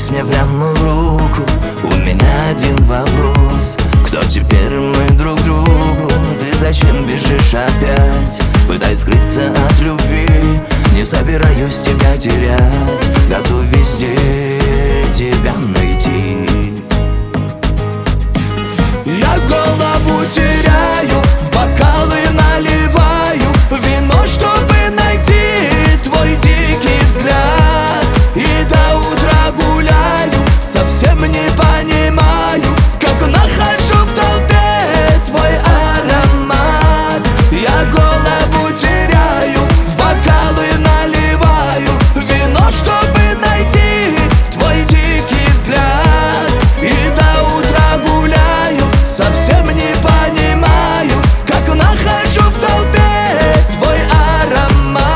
Вцепись мне прямо в руку. У меня один вопрос: кто теперь мы друг другу? Ты зачем бежишь опять, пытаясь скрыться от любви? Не собираюсь тебя терять, готов везде тебя найти. Я голову теряю, в бокалы наливаю вино, чтобы найти твой дикий взгляд. И до утра гуляю, совсем не понимаю, как нахожу в толпе твой аромат. Я голову теряю, в бокалы наливаю вино, чтобы найти твой дикий взгляд. И до утра гуляю, совсем не понимаю, как нахожу в толпе твой аромат.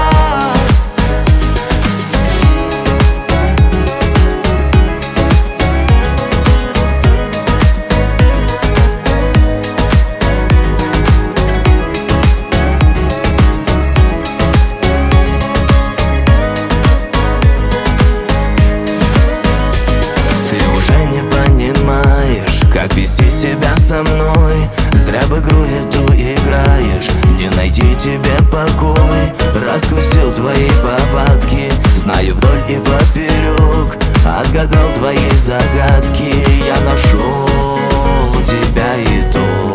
Как вести себя со мной? Зря в игру эту играешь. Не найти тебе покой. Раскусил твои повадки, знаю вдоль и поперек. Отгадал твои загадки, я нашел тебя и то.